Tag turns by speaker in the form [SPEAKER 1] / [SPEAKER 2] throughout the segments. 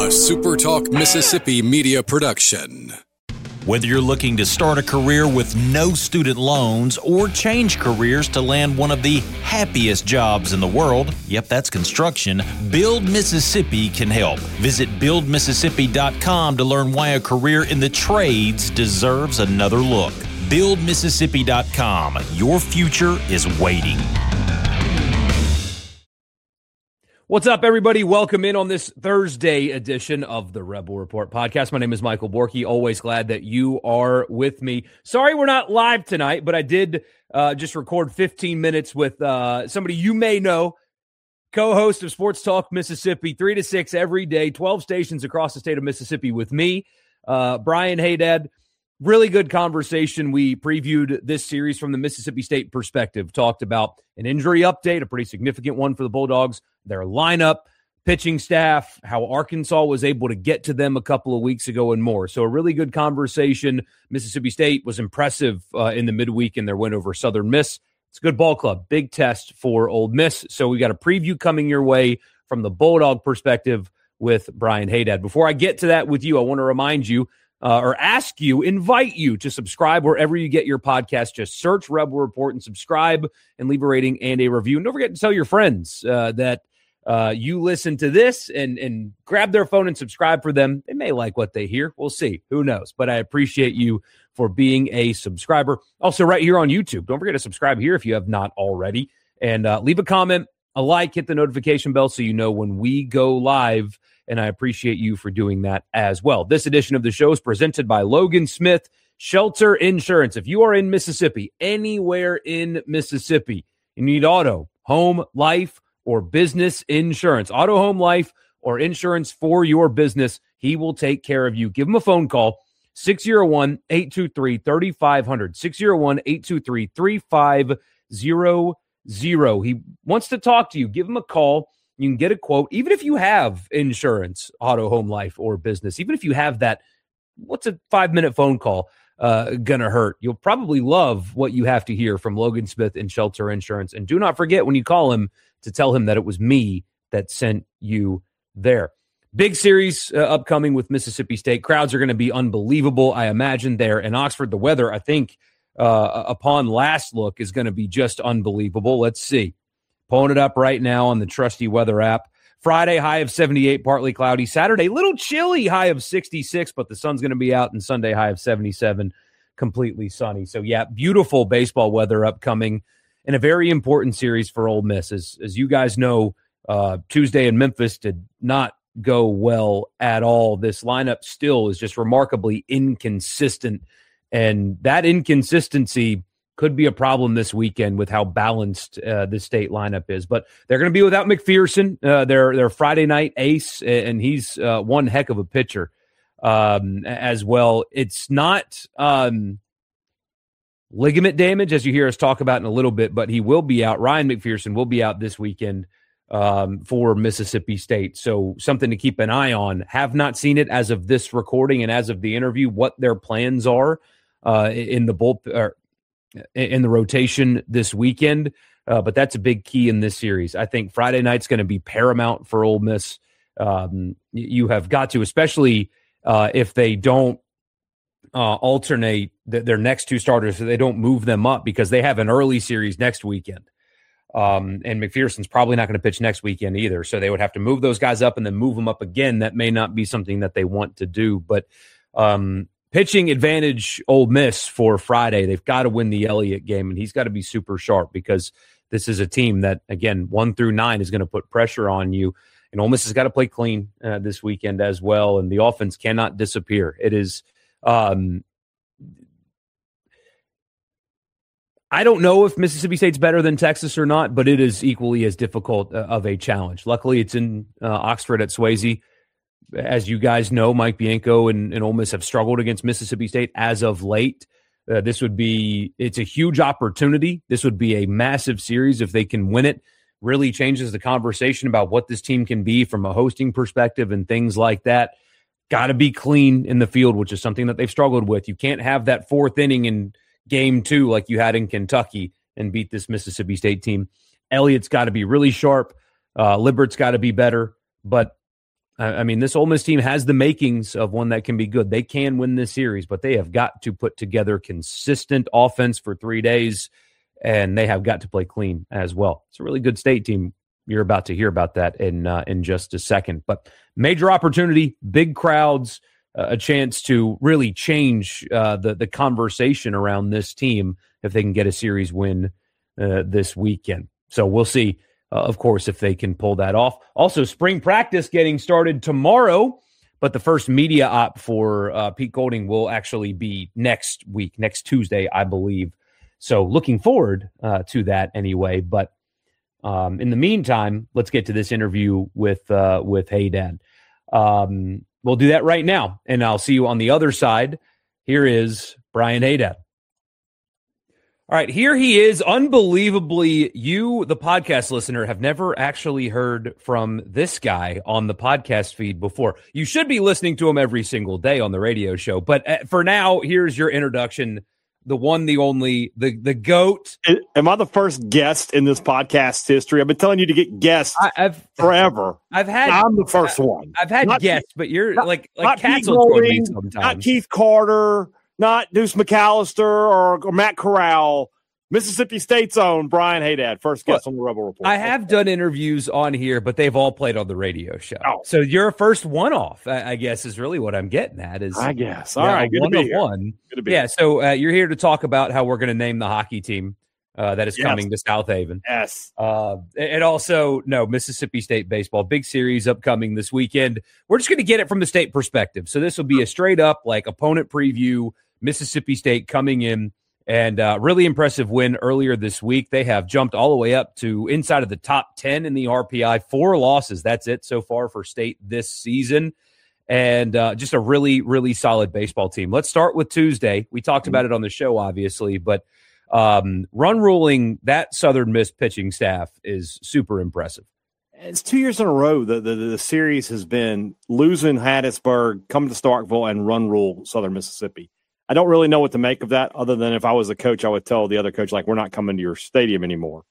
[SPEAKER 1] SuperTalk Mississippi media production.
[SPEAKER 2] Whether you're looking to start a career with no student loans or change careers to land one of the happiest jobs in the world, yep, that's construction, Build Mississippi can help. Visit BuildMississippi.com to learn why a career in the trades deserves another look. BuildMississippi.com. Your future is waiting.
[SPEAKER 3] What's up, everybody? Welcome in on this Thursday edition of the Rebel Report podcast. My name is Michael Borky. Always glad that you are with me. Sorry we're not live tonight, but I did just record 15 minutes with somebody you may know, co-host of Sports Talk Mississippi, 3 to 6 every day, 12 stations across the state of Mississippi with me, Brian Haydad. Really good conversation. We previewed this series from the Mississippi State perspective, talked about an injury update, a pretty significant one for the Bulldogs, their lineup, pitching staff, how Arkansas was able to get to them a couple of weeks ago, and more. So a really good conversation. Mississippi State was impressive in the midweek in their win over Southern Miss. It's a good ball club, big test for Ole Miss. So we got a preview coming your way from the Bulldog perspective with Brian Haydad. Before I get to that with you, I want to remind you, invite you to subscribe wherever you get your podcast. Just search Rebel Report and subscribe and leave a rating and a review. And don't forget to tell your friends that you listen to this and grab their phone and subscribe for them. They may like what they hear. We'll see. Who knows? But I appreciate you for being a subscriber. Also, right here on YouTube, don't forget to subscribe here if you have not already. And leave a comment, a like, hit the notification bell so you know when we go live. And I appreciate you for doing that as well. This edition of the show is presented by Logan Smith Shelter Insurance. If you are in Mississippi, anywhere in Mississippi, you need auto, home, life, or business insurance. Auto, home, life, or insurance for your business. He will take care of you. Give him a phone call, 601-823-3500, 601-823-3500. He wants to talk to you. Give him a call. You can get a quote, even if you have insurance, auto, home, life, or business. Even if you have that, what's a 5-minute phone call gonna hurt? You'll probably love what you have to hear from Logan Smith and Shelter Insurance. And do not forget when you call him to tell him that it was me that sent you there. Big series upcoming with Mississippi State. Crowds are going to be unbelievable, I imagine, there in Oxford. The weather, I think, upon last look, is going to be just unbelievable. Let's see. Pulling it up right now on the trusty weather app. Friday, high of 78, partly cloudy. Saturday, little chilly, high of 66, but the sun's going to be out. And Sunday, high of 77, completely sunny. So, yeah, beautiful baseball weather upcoming and a very important series for Ole Miss. As you guys know, Tuesday in Memphis did not go well at all. This lineup still is just remarkably inconsistent, and that inconsistency could be a problem this weekend with how balanced the State lineup is. But they're going to be without McPherson, their Friday night ace, and he's one heck of a pitcher as well. It's not ligament damage, as you hear us talk about in a little bit, but he will be out. Ryan McPherson will be out this weekend for Mississippi State. So something to keep an eye on. Have not seen it as of this recording and as of the interview, what their plans are in the rotation this weekend. But that's a big key in this series. I think Friday night's going to be paramount for Ole Miss. You have got to, especially if they don't alternate their next two starters, so they don't move them up, because they have an early series next weekend. And McPherson's probably not going to pitch next weekend either. So they would have to move those guys up and then move them up again. That may not be something that they want to do. But pitching advantage Ole Miss for Friday. They've got to win the Elliott game, and he's got to be super sharp, because this is a team that, again, 1 through 9 is going to put pressure on you. And Ole Miss has got to play clean this weekend as well, and the offense cannot disappear. It is I don't know if Mississippi State's better than Texas or not, but it is equally as difficult of a challenge. Luckily, it's in Oxford at Swayze. As you guys know, Mike Bianco and Ole Miss have struggled against Mississippi State as of late. It's a huge opportunity. This would be a massive series if they can win it. Really changes the conversation about what this team can be from a hosting perspective and things like that. Got to be clean in the field, which is something that they've struggled with. You can't have that fourth inning in game 2 like you had in Kentucky and beat this Mississippi State team. Elliott's got to be really sharp. Libert's got to be better. But I mean, this Ole Miss team has the makings of one that can be good. They can win this series, but they have got to put together consistent offense for 3 days, and they have got to play clean as well. It's a really good State team. You're about to hear about that in just a second. But major opportunity, big crowds, a chance to really change the conversation around this team if they can get a series win this weekend. So we'll see. Of course, if they can pull that off. Also, spring practice getting started tomorrow, but the first media op for Pete Golding will actually be next week, next Tuesday, I believe. So looking forward to that anyway. But in the meantime, let's get to this interview with Hey Dad. We'll do that right now, and I'll see you on the other side. Here is Brian Haydad. All right, here he is. Unbelievably, you, the podcast listener, have never actually heard from this guy on the podcast feed before. You should be listening to him every single day on the radio show. But for now, here's your introduction. The one, the only, the GOAT.
[SPEAKER 4] Am I the first guest in this podcast history? I've been telling you to get guests forever. I'm the first one.
[SPEAKER 3] I've had guests, but you're
[SPEAKER 4] not
[SPEAKER 3] like
[SPEAKER 4] Pete
[SPEAKER 3] Katzel told me
[SPEAKER 4] Golding,
[SPEAKER 3] sometimes.
[SPEAKER 4] not Keith Carter, not Deuce McAllister or Matt Corral. Mississippi State's own Brian Haydad, first guest on the Rebel Report.
[SPEAKER 3] I have done interviews on here, but they've all played on the radio show.
[SPEAKER 4] Oh.
[SPEAKER 3] So you're a first one-off, I guess, is really what I'm getting at.
[SPEAKER 4] I guess. All right, good to be here. Good to be here.
[SPEAKER 3] So you're here to talk about how we're going to name the hockey team that is coming to South Haven.
[SPEAKER 4] Yes.
[SPEAKER 3] And also, Mississippi State baseball, big series upcoming this weekend. We're just going to get it from the state perspective. So this will be a straight-up opponent preview, Mississippi State coming in. And really impressive win earlier this week. They have jumped all the way up to inside of the top 10 in the RPI. 4 losses. That's it so far for State this season. And just a really, really solid baseball team. Let's start with Tuesday. We talked about it on the show, obviously. But run ruling that Southern Miss pitching staff is super impressive.
[SPEAKER 4] It's 2 years in a row the series has been losing Hattiesburg, come to Starkville, and run rule Southern Mississippi. I don't really know what to make of that, other than if I was a coach, I would tell the other coach, we're not coming to your stadium anymore.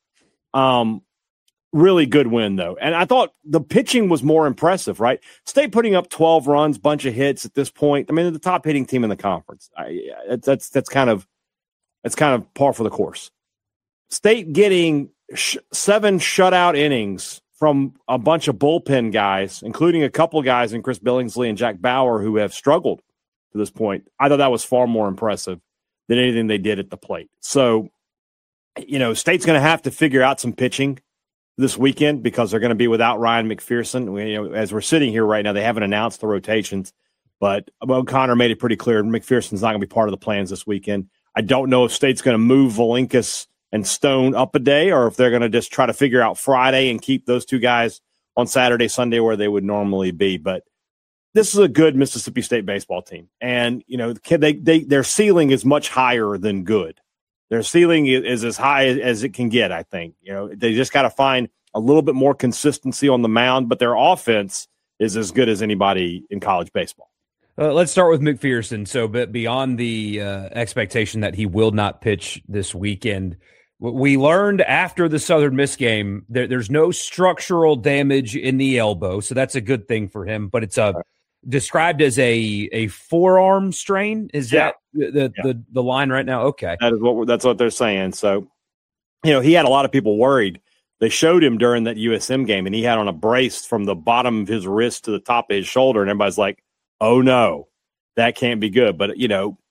[SPEAKER 4] Really good win, though. And I thought the pitching was more impressive, right? State putting up 12 runs, bunch of hits at this point. I mean, they're the top hitting team in the conference. That's kind of par for the course. State getting 7 shutout innings from a bunch of bullpen guys, including a couple guys in Chris Billingsley and Jack Bauer who have struggled to this point. I thought that was far more impressive than anything they did at the plate. So, State's going to have to figure out some pitching this weekend because they're going to be without Ryan McPherson. As we're sitting here right now, they haven't announced the rotations, but O'Connor made it pretty clear McPherson's not going to be part of the plans this weekend. I don't know if State's going to move Valinkas and Stone up a day or if they're going to just try to figure out Friday and keep those two guys on Saturday, Sunday where they would normally be. But this is a good Mississippi State baseball team. And, their ceiling is much higher than good. Their ceiling is as high as it can get, I think. They just got to find a little bit more consistency on the mound, but their offense is as good as anybody in college baseball.
[SPEAKER 3] Let's start with McPherson. So, but beyond the expectation that he will not pitch this weekend, we learned after the Southern Miss game, there's no structural damage in the elbow. So that's a good thing for him, but it's described as a forearm strain. Is that the line right now? Okay.
[SPEAKER 4] That's what they're saying. So, he had a lot of people worried. They showed him during that USM game and he had on a brace from the bottom of his wrist to the top of his shoulder. And everybody's like, oh no, that can't be good. But,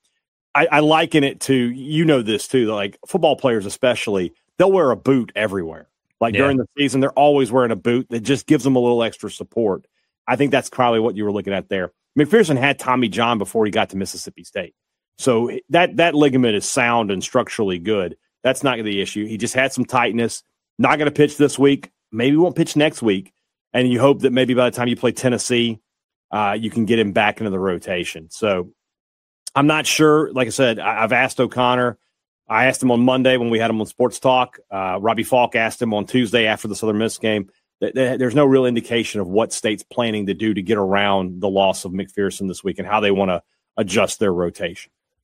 [SPEAKER 4] I liken it to, this too, football players especially, they'll wear a boot everywhere. During the season, they're always wearing a boot that just gives them a little extra support. I think that's probably what you were looking at there. McPherson had Tommy John before he got to Mississippi State. So that ligament is sound and structurally good. That's not the issue. He just had some tightness. Not going to pitch this week. Maybe won't pitch next week. And you hope that maybe by the time you play Tennessee, you can get him back into the rotation. So I'm not sure. Like I said, I've asked O'Connor. I asked him on Monday when we had him on Sports Talk. Robbie Falk asked him on Tuesday after the Southern Miss game. There's no real indication of what State's planning to do to get around the loss of McPherson this week and how they want to adjust their rotation.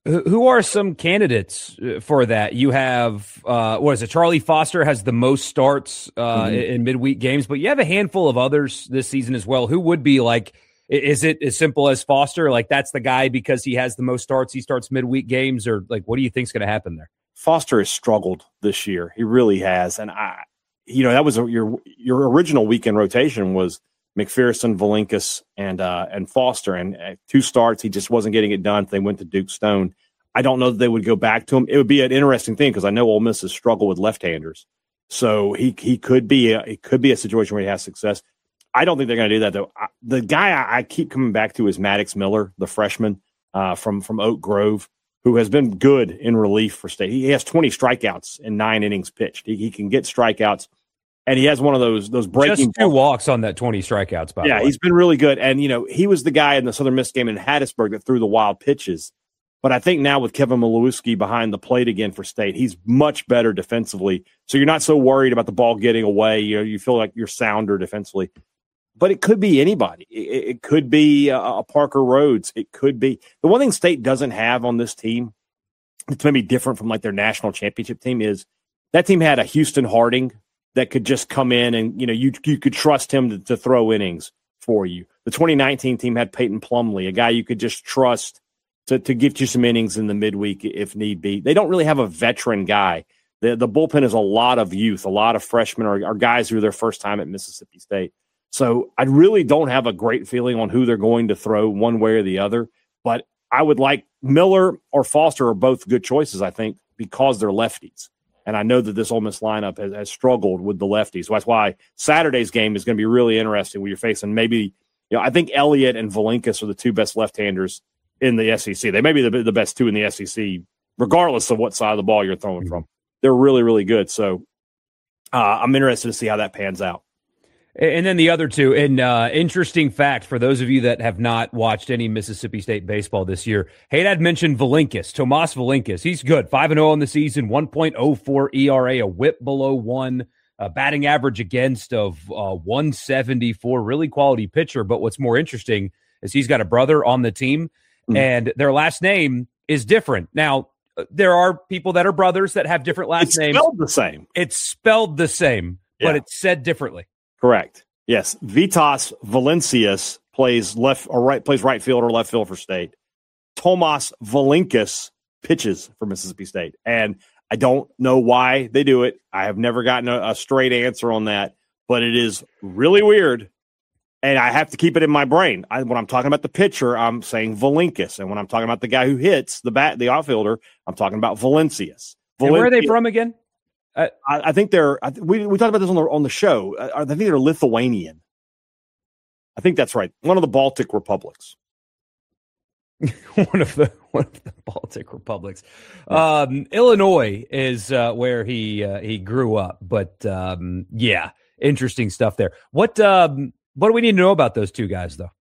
[SPEAKER 3] Who are some candidates for that? You have, what is it? Charlie Foster has the most starts in midweek games, but you have a handful of others this season as well. Who would be like, is it as simple as Foster? Like that's the guy because he has the most starts, he starts midweek games, or like what do you think is going to happen there?
[SPEAKER 4] Foster has struggled this year. He really has. And that was your original weekend rotation was McPherson, Valinkas, and Foster, and 2 starts. He just wasn't getting it done. They went to Duke Stone. I don't know that they would go back to him. It would be an interesting thing because I know Ole Miss has struggled with left-handers, so he could be a situation where he has success. I don't think they're going to do that though. The guy I keep coming back to is Maddox Miller, the freshman from Oak Grove, who has been good in relief for State. He has 20 strikeouts in 9 innings pitched. He can get strikeouts. And he has one of those breaking.
[SPEAKER 3] Just 2 walks on that 20 strikeouts, by the way.
[SPEAKER 4] Yeah, he's been really good. And, he was the guy in the Southern Miss game in Hattiesburg that threw the wild pitches. But I think now with Kevin Malewski behind the plate again for State, he's much better defensively. So you're not so worried about the ball getting away. You feel like you're sounder defensively. But it could be anybody. It could be a Parker Rhodes. It could be. The one thing State doesn't have on this team, it's maybe different from like their national championship team, is that team had a Houston Harding that could just come in and, you could trust him to throw innings for you. The 2019 team had Peyton Plumlee, a guy you could just trust to give you some innings in the midweek if need be. They don't really have a veteran guy. The bullpen is a lot of youth, a lot of freshmen or guys who are their first time at Mississippi State. So I really don't have a great feeling on who they're going to throw one way or the other. But I would like Miller or Foster are both good choices, I think, because they're lefties. And I know that this Ole Miss lineup has struggled with the lefties. So that's why Saturday's game is going to be really interesting where you're facing maybe, I think Elliott and Valinkas are the 2 best left-handers in the SEC. They may be the best 2 in the SEC, regardless of what side of the ball you're throwing from. They're really, really good. So I'm interested to see how that pans out.
[SPEAKER 3] And then the other 2, and interesting fact for those of you that have not watched any Mississippi State baseball this year, Haydad mentioned Valinkas, Tomas Valinkas. He's good, 5-0 on the season, 1.04 ERA, a whip below 1, a batting average against of 174, really quality pitcher. But what's more interesting is he's got a brother on the team, and their last name is different. Now, there are people that are brothers that have different last names.
[SPEAKER 4] It's spelled the same.
[SPEAKER 3] It's spelled the same, but it's said differently.
[SPEAKER 4] Correct. Yes. Vitas Valencius plays right field or left field for State. Tomas Valinkas pitches for Mississippi State. And I don't know why they do it. I have never gotten a straight answer on that, but it is really weird. And I have to keep it in my brain. When I'm talking about the pitcher, I'm saying Valinkas. And when I'm talking about the guy who hits the outfielder, I'm talking about Valencius.
[SPEAKER 3] And where are they from again?
[SPEAKER 4] I think they're. We talked about this on the show. I think they're Lithuanian. I think that's right. One of the Baltic republics.
[SPEAKER 3] one of the Baltic republics. Illinois is where he grew up. But interesting stuff there. What do we need to know about those 2 guys though?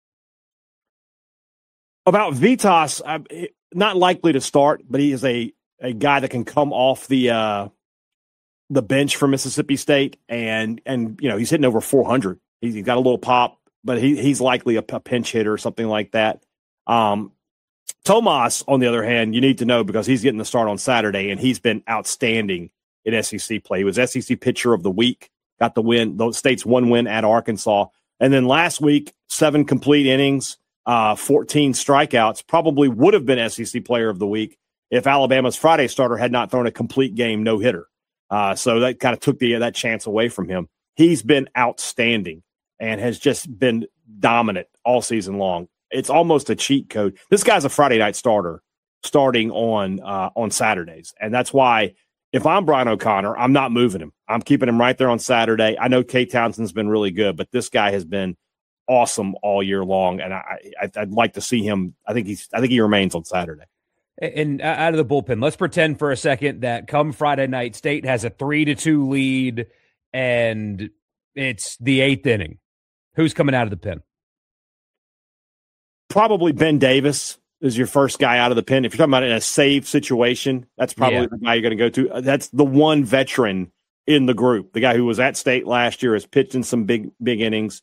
[SPEAKER 3] About
[SPEAKER 4] Vitas, not likely to start, but he is a guy that can come off the bench for Mississippi State, and he's hitting over 400. He's got a little pop, but he's likely a pinch hitter or something like that. Tomas, on the other hand, you need to know because he's getting the start on Saturday, and he's been outstanding in SEC play. He was SEC Pitcher of the Week, got the win. The State's 1 win at Arkansas, and then last week 7 complete innings, 14 strikeouts. Probably would have been SEC Player of the Week if Alabama's Friday starter had not thrown a complete game no hitter. So that kind of took that chance away from him. He's been outstanding and has just been dominant all season long. It's almost a cheat code. This guy's a Friday night starter starting on Saturdays. And that's why if I'm Brian O'Connor, I'm not moving him. I'm keeping him right there on Saturday. I know Kate Townsend's been really good, but this guy has been awesome all year long. And I'd like to see him. I think he remains on Saturday.
[SPEAKER 3] And out of the bullpen, let's pretend for a second that come Friday night, State has a 3-2 lead, and it's the 8th inning. Who's coming out of the pen?
[SPEAKER 4] Probably Ben Davis is your first guy out of the pen. If you're talking about in a save situation, that's probably the guy you're going to go to. That's the one veteran in the group. The guy who was at State last year has pitched in some big innings.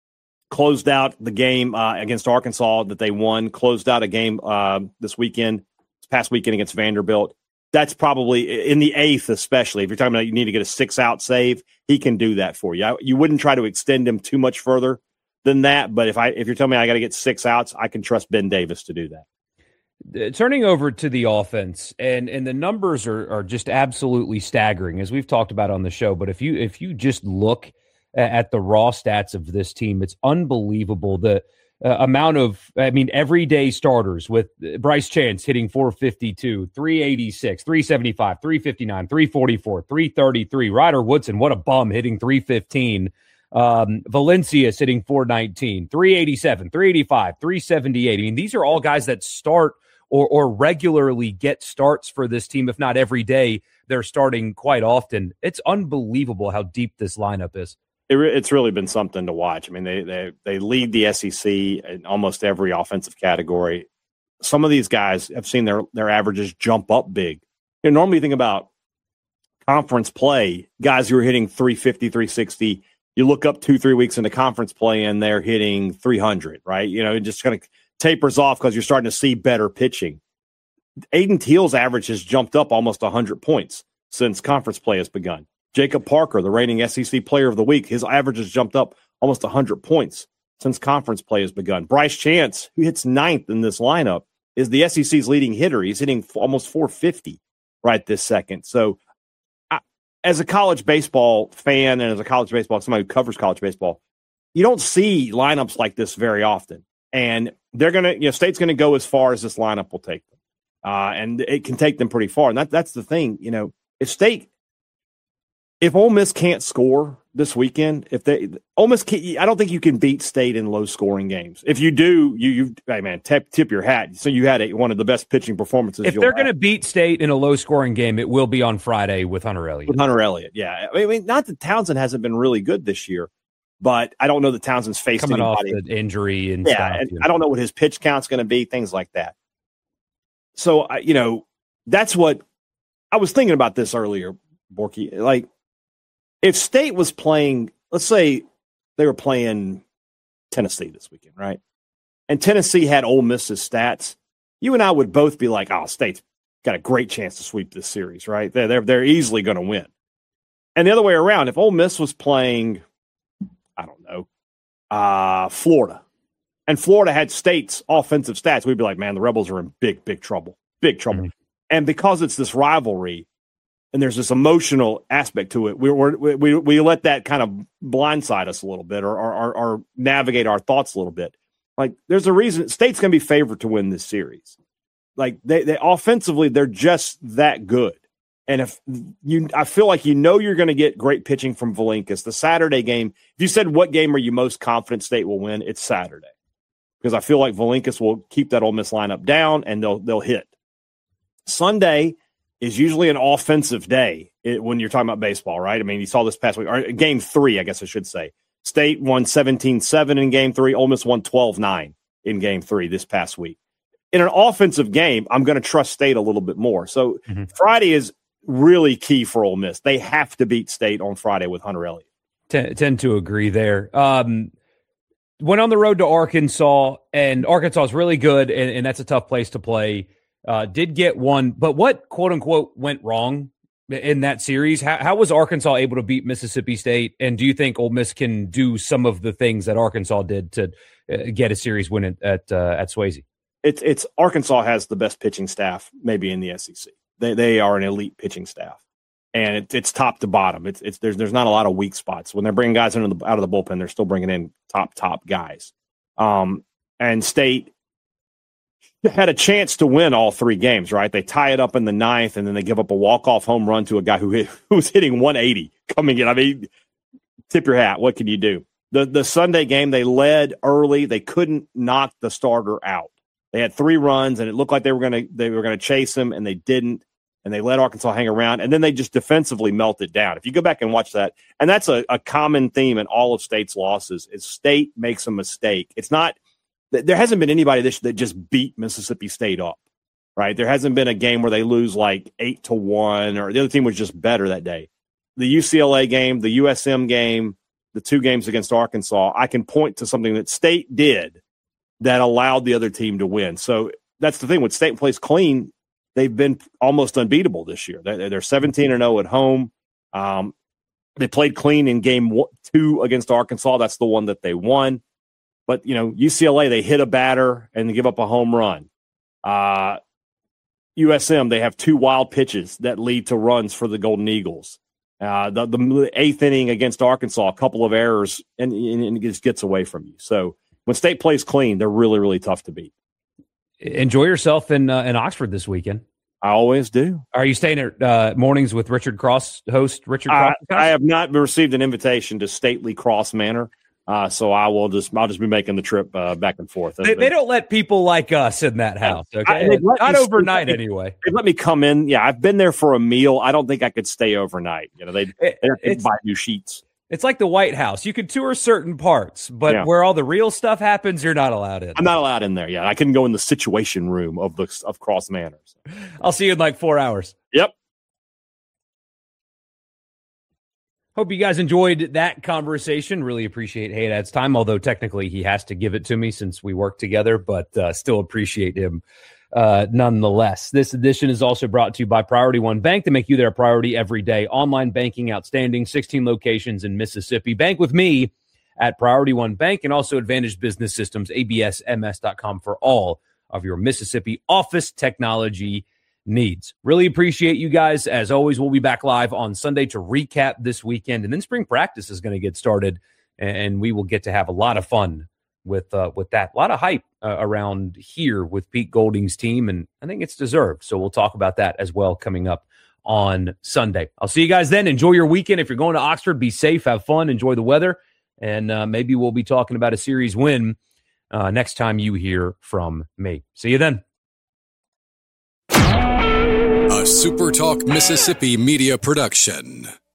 [SPEAKER 4] Closed out the game against Arkansas that they won. Closed out a game this weekend past weekend against Vanderbilt. That's probably in the 8th, especially if you're talking about you need to get a 6-out save. He can do that for you. You wouldn't try to extend him too much further than that. But if you're telling me I got to get 6 outs, I can trust Ben Davis to do that.
[SPEAKER 3] Turning over to the offense, and the numbers are just absolutely staggering, as we've talked about on the show. But if you just look at the raw stats of this team, it's unbelievable. The amount of, everyday starters with Bryce Chance hitting 452, 386, 375, 359, 344, 333. Ryder Woodson, what a bum, hitting 315. Valencia sitting 419, 387, 385, 378. These are all guys that start or regularly get starts for this team. If not every day, they're starting quite often. It's unbelievable how deep this lineup is.
[SPEAKER 4] It's really been something to watch. They lead the SEC in almost every offensive category. Some of these guys have seen their averages jump up big. Normally you think about conference play, guys who are hitting 350, 360. You look up 2-3 weeks into conference play and they're hitting 300, right? It just kind of tapers off because you're starting to see better pitching. Aiden Teal's average has jumped up almost 100 points since conference play has begun. Jacob Parker, the reigning SEC Player of the Week, his average has jumped up almost 100 points since conference play has begun. Bryce Chance, who hits 9th in this lineup, is the SEC's leading hitter. He's hitting almost 450 right this second. So as a college baseball fan and as a college baseball, somebody who covers college baseball, you don't see lineups like this very often. And they're going to, State's going to go as far as this lineup will take them. And it can take them pretty far. And that's the thing, if Ole Miss can't score this weekend, Ole Miss can't, I don't think you can beat State in low scoring games. If you do, tip your hat. So you had one of the best pitching performances.
[SPEAKER 3] If they're going to beat State in a low scoring game, it will be on Friday with Hunter Elliott.
[SPEAKER 4] Yeah. Not that Townsend hasn't been really good this year, but I don't know that Townsend's faced
[SPEAKER 3] coming
[SPEAKER 4] anybody.
[SPEAKER 3] Off the injury and
[SPEAKER 4] stuff.
[SPEAKER 3] And
[SPEAKER 4] I don't know what his pitch count's going to be, things like that. So, that's what I was thinking about this earlier, Borky. If State was playing, let's say they were playing Tennessee this weekend, right? And Tennessee had Ole Miss's stats, you and I would both be like, oh, State's got a great chance to sweep this series, right? They're easily going to win. And the other way around, if Ole Miss was playing, I don't know, Florida, and Florida had State's offensive stats, we'd be like, man, the Rebels are in big, big trouble. Big trouble. Mm-hmm. And because it's this rivalry, and there's this emotional aspect to it, we let that kind of blindside us a little bit or navigate our thoughts a little bit. There's a reason State's going to be favored to win this series. They offensively, they're just that good. And I feel like you're going to get great pitching from Valenkis. The Saturday game, if you said what game are you most confident State will win, it's Saturday. Because I feel like Valenkis will keep that Ole Miss lineup down and they'll hit. Sunday is usually an offensive day when you're talking about baseball, right? You saw this past week, or game 3, I guess I should say. State won 17-7 in game 3. Ole Miss won 12-9 in game 3 this past week. In an offensive game, I'm going to trust State a little bit more. So Friday is really key for Ole Miss. They have to beat State on Friday with Hunter Elliott.
[SPEAKER 3] Tend to agree there. Went on the road to Arkansas, and Arkansas is really good, and that's a tough place to play. Did get one, but what quote unquote went wrong in that series? How was Arkansas able to beat Mississippi State? And do you think Ole Miss can do some of the things that Arkansas did to get a series win at Swayze?
[SPEAKER 4] It's Arkansas has the best pitching staff maybe in the SEC. They are an elite pitching staff, and it's top to bottom. There's not a lot of weak spots when they're bringing guys out of the bullpen. They're still bringing in top guys. And State had a chance to win all 3 games, right? They tie it up in the 9th, and then they give up a walk-off home run to a guy who's hitting 180 coming in. Tip your hat. What can you do? The Sunday game, they led early. They couldn't knock the starter out. They had 3 runs, and it looked like they were going to chase him, and they didn't. And they let Arkansas hang around, and then they just defensively melted down. If you go back and watch that, and that's a common theme in all of State's losses, is State makes a mistake. It's not. There hasn't been anybody this that just beat Mississippi State up, right? There hasn't been a game where they lose 8-1 or the other team was just better that day. The UCLA game, the USM game, the 2 games against Arkansas, I can point to something that State did that allowed the other team to win. So that's the thing. When State plays clean, they've been almost unbeatable this year. They're 17-0 at home. They played clean in game 2 against Arkansas. That's the one that they won. But, UCLA, they hit a batter and they give up a home run. USM, they have 2 wild pitches that lead to runs for the Golden Eagles. The 8th inning against Arkansas, a couple of errors, and it just gets away from you. So when State plays clean, they're really, really tough to beat.
[SPEAKER 3] Enjoy yourself in Oxford this weekend.
[SPEAKER 4] I always do.
[SPEAKER 3] Are you staying at mornings with Richard Cross, host Richard Cross?
[SPEAKER 4] I have not received an invitation to Stately Cross Manor, so I'll just be making the trip back and forth.
[SPEAKER 3] They don't let people like us in that house. Okay, not overnight anyway.
[SPEAKER 4] They let me come in. Yeah, I've been there for a meal. I don't think I could stay overnight. They have to buy new sheets.
[SPEAKER 3] It's like the White House. You can tour certain parts, but where all the real stuff happens, you're not allowed in.
[SPEAKER 4] I'm not allowed in there. Yeah, I couldn't go in the situation room of Cross Manor.
[SPEAKER 3] I'll see you in like 4 hours.
[SPEAKER 4] Yep.
[SPEAKER 3] Hope you guys enjoyed that conversation. Really appreciate Haydad's time, although technically he has to give it to me since we work together, but still appreciate him nonetheless. This edition is also brought to you by Priority One Bank to make you their priority every day. Online banking outstanding, 16 locations in Mississippi. Bank with me at Priority One Bank, and also Advantage Business Systems, absms.com for all of your Mississippi office technology needs. Really appreciate you guys. As always, we'll be back live on Sunday to recap this weekend, and then spring practice is going to get started, and we will get to have a lot of fun with that. A lot of hype around here with Pete Golding's team, and I think it's deserved. So we'll talk about that as well coming up on Sunday. I'll see you guys then. Enjoy your weekend. If you're going to Oxford, be safe, have fun, enjoy the weather, and maybe we'll be talking about a series win next time you hear from me. See you then.
[SPEAKER 1] A SuperTalk Mississippi media production.